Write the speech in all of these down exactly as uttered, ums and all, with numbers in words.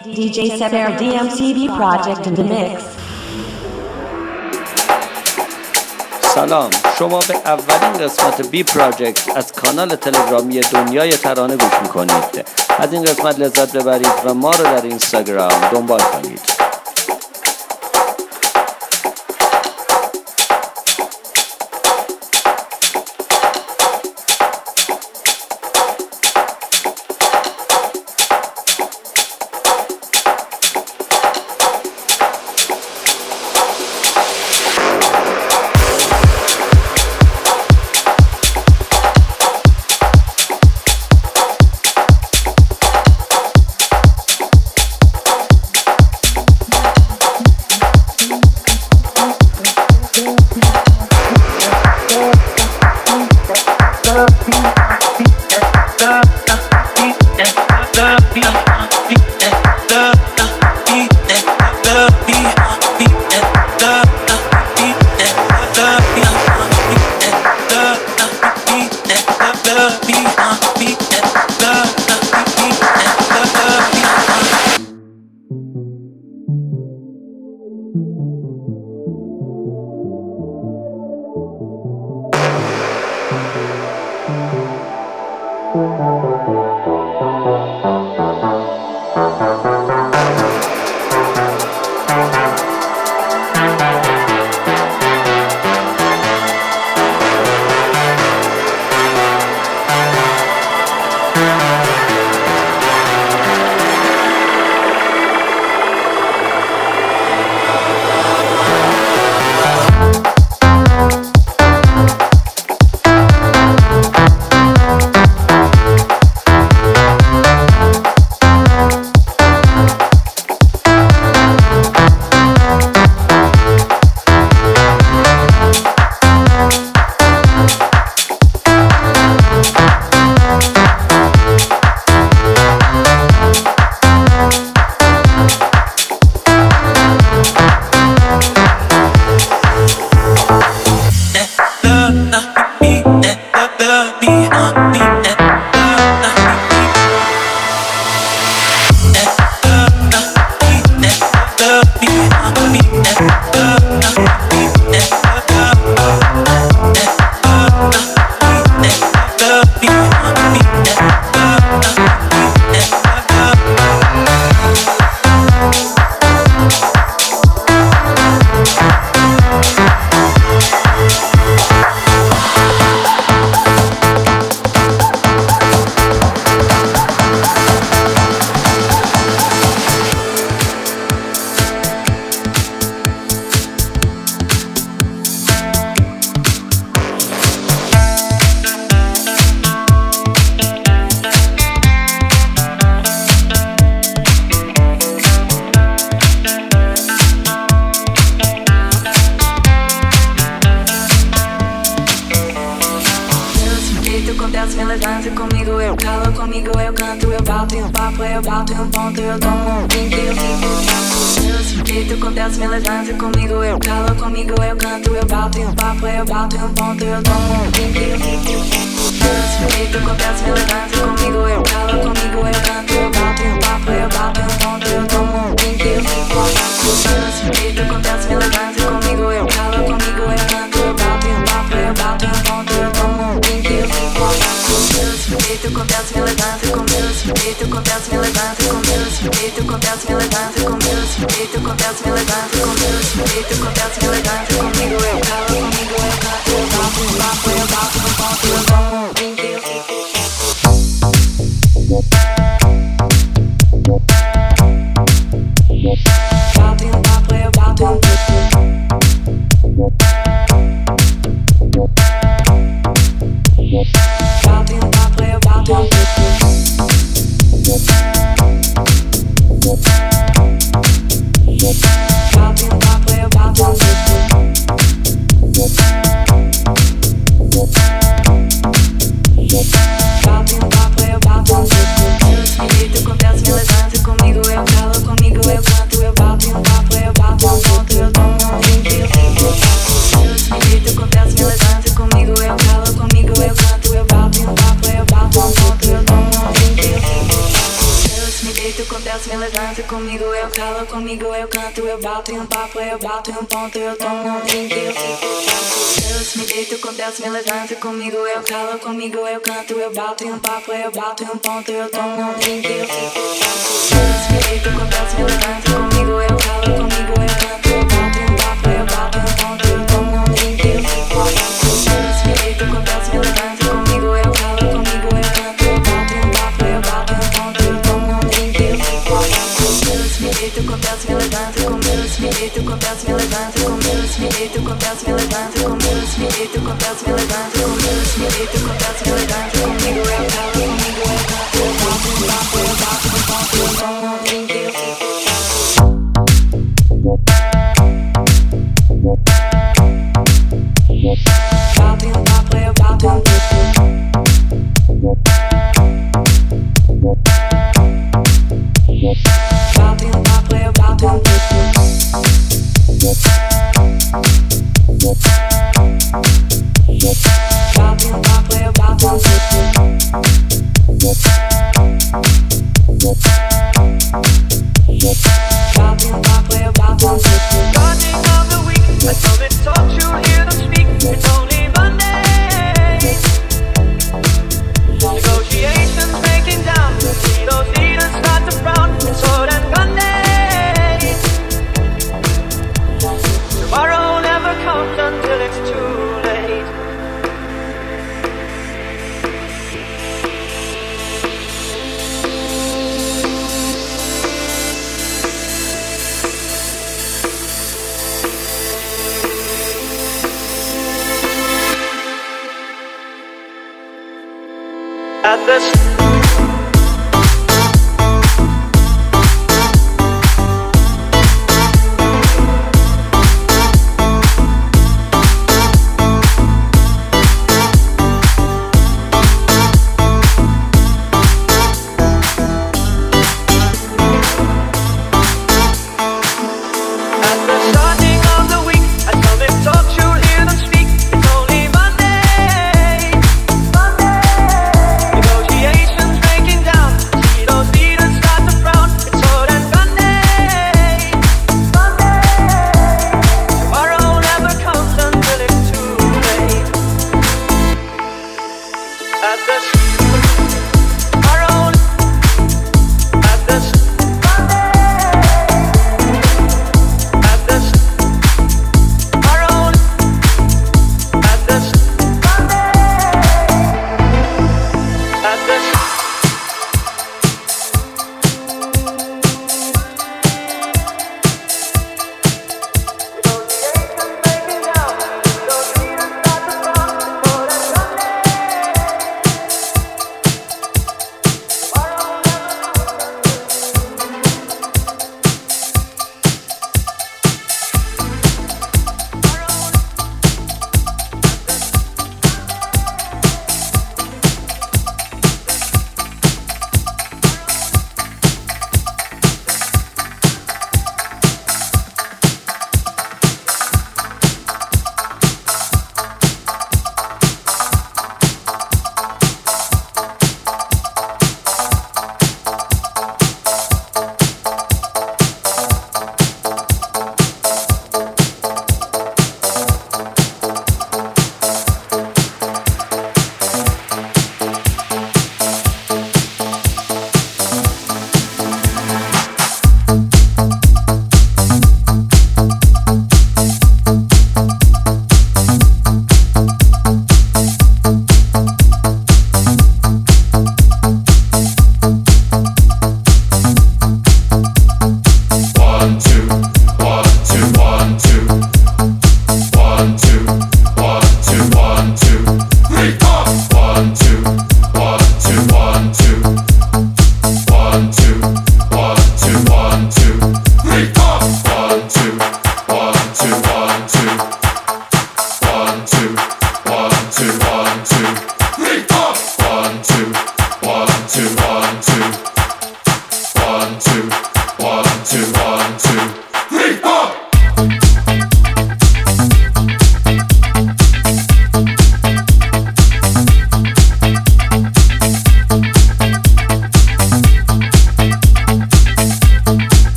دی جی Sever دی ام سی بی Project in the Mix. سلام، شما به اولین قسمت بی پراجکت از کانال تلگرامی دنیای ترانه گوش میکنید. از این قسمت لذت ببرید و ما رو در اینستاگرام دنبال کنید. About deito com Deus, me levanto. Comigo eu calo, comigo eu canto. Eu bato em um papo, eu bato em um ponto. Eu tomo um drink, eu fico canto. Deus, me deito com Deus, me levanto. Comigo eu calo, comigo eu canto. Eu bato em um papo, eu bato em um ponto. Eu tomo um drink, eu fico canto. Deus, me deito com Deus, me levanto. Comigo eu calo, comigo eu canto. Eu bato em um papo, eu bato em um ponto. Eu tomo um drink, eu fico canto. Deus, me deito com Deus, me levanto. Comigo eu calo, comigo eu canto. Eu bato em um papo, eu bato em um ponto. Eu tomo um drink, eu fico canto. Deus, me deito com Deus, me levanto. Com Deus, me deito com Deus, me levanto. Com Deus, me deito com Deus, me levanto. Com Deus, me deito com Deus, me levanto. Com Deus, me deito com Deus, me levanto. Comigo eu calo, comigo eu canto. Eu bato em um papo, eu bato em um ponto. Eu tomo um drink, eu fico canto. Bato em um papo, eu bato em um ponto. Bato em um papo, eu bato em um ponto. Bato em um papo, eu bato em um Bato em um papo, eu bato em um Starting of the week, I told it, talk, you hear them speak. It's only Monday. Negotiations breaking down. See those leaders start to frown. It's sword and gun day. Tomorrow never comes until it's too late. At this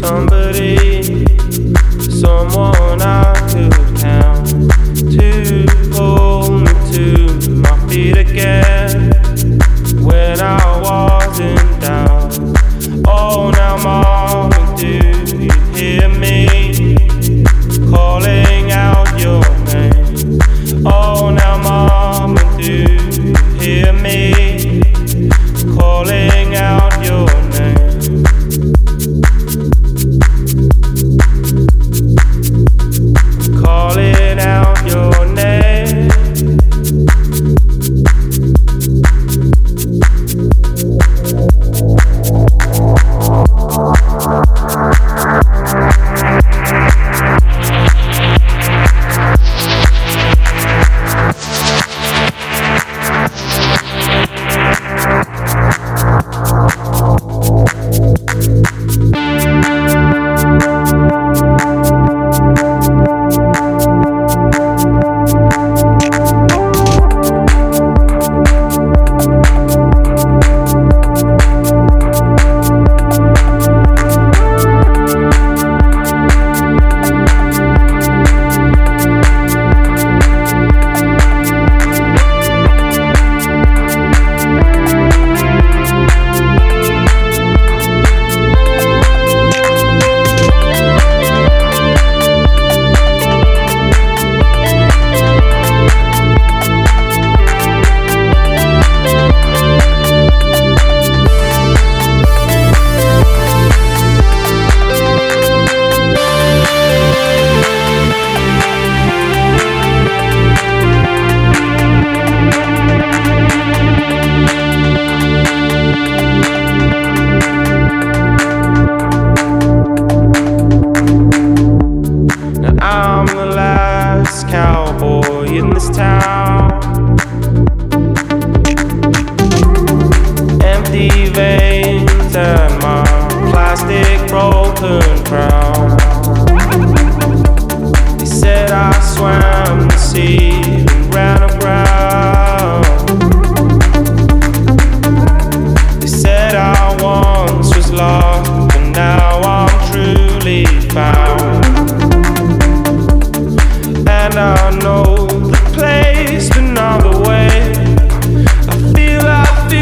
somebody, someone I could count to pull me to my feet again when I wasn't down. Oh, now mama, do you hear me calling out your name? Oh, now mama, do you hear me calling out your name? Calling out your name.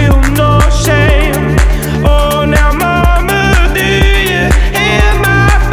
My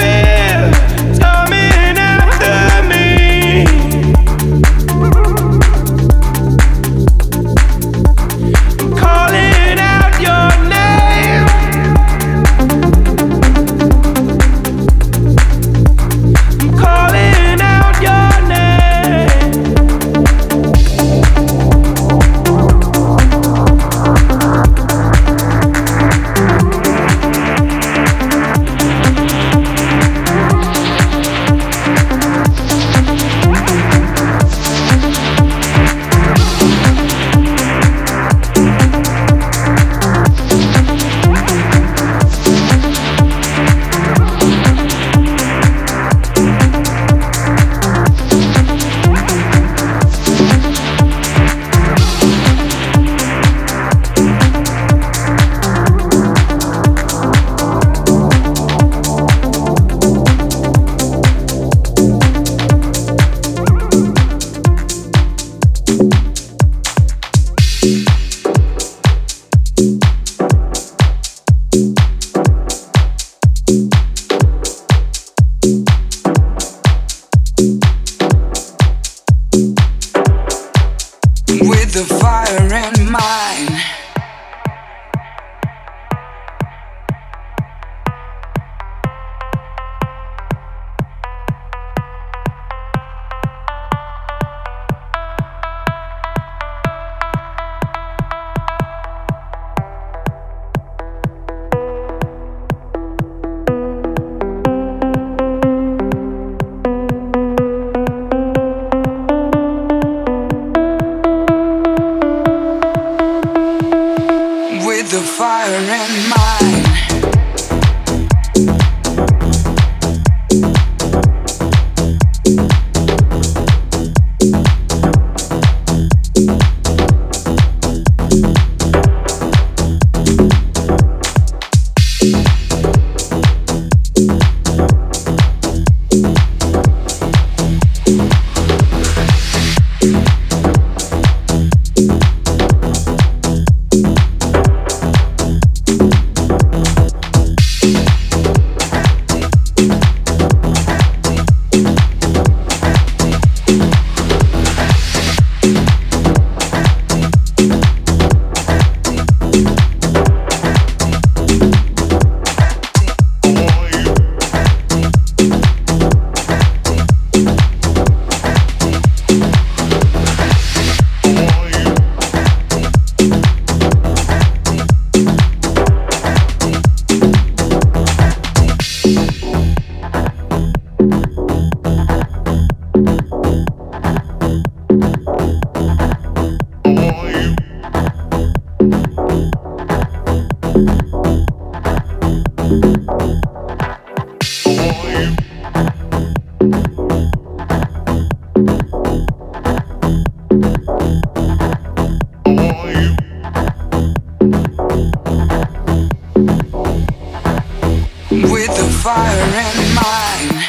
and mine.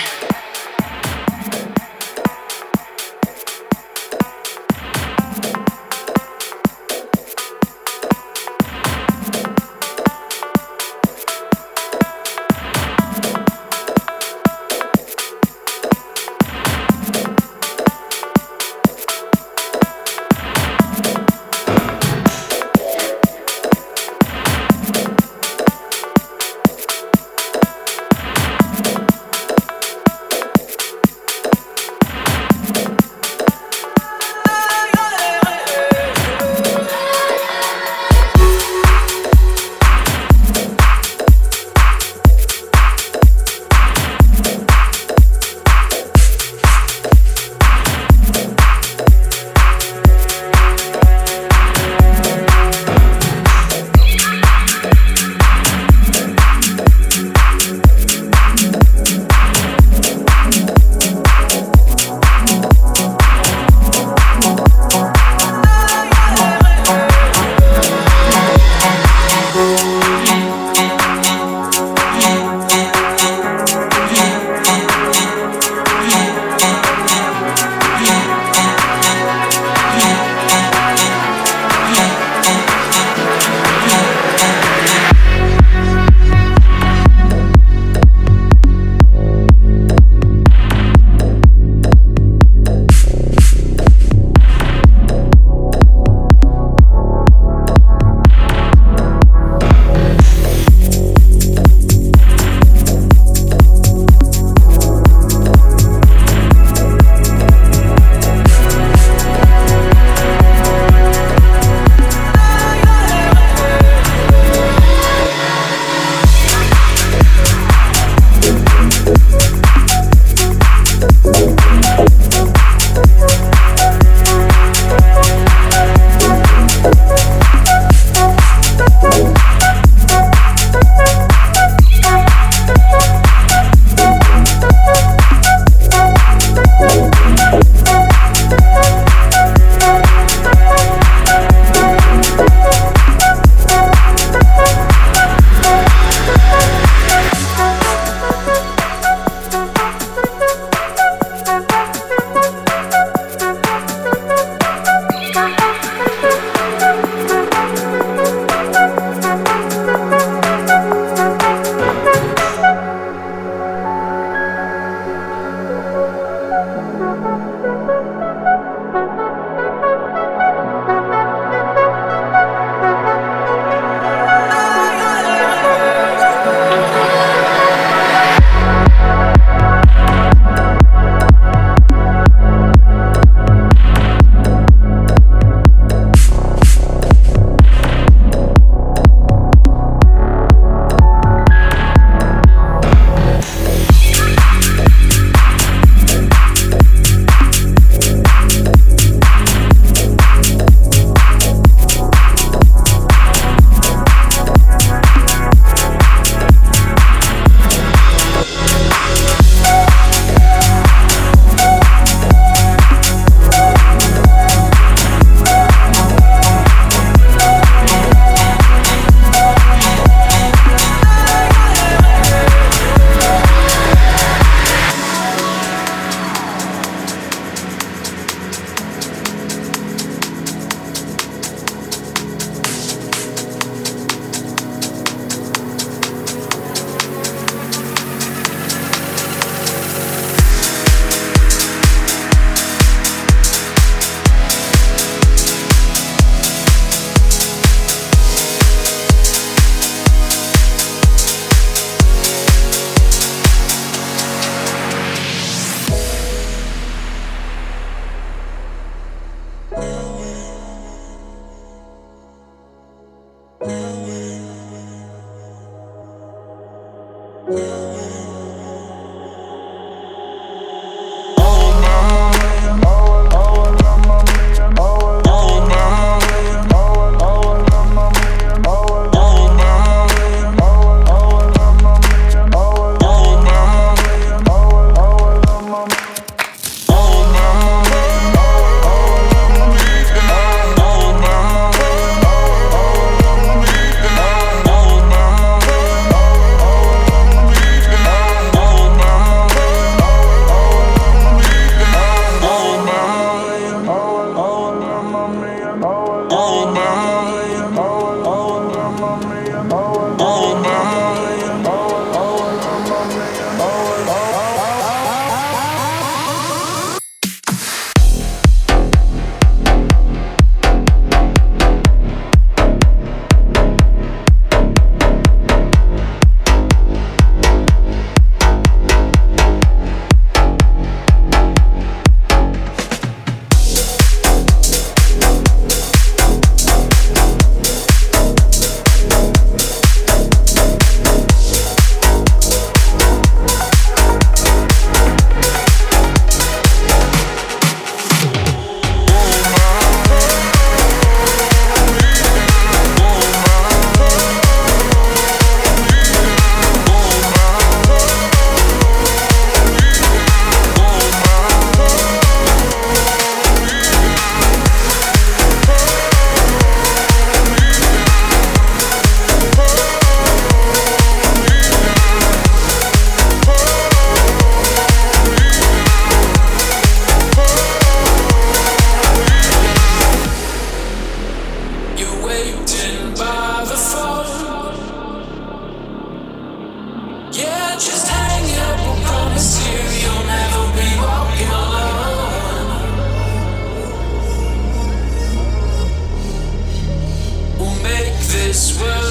this world.